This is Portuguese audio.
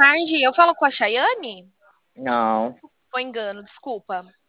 tarde, eu falo com a Chayane? Não. Foi engano, desculpa.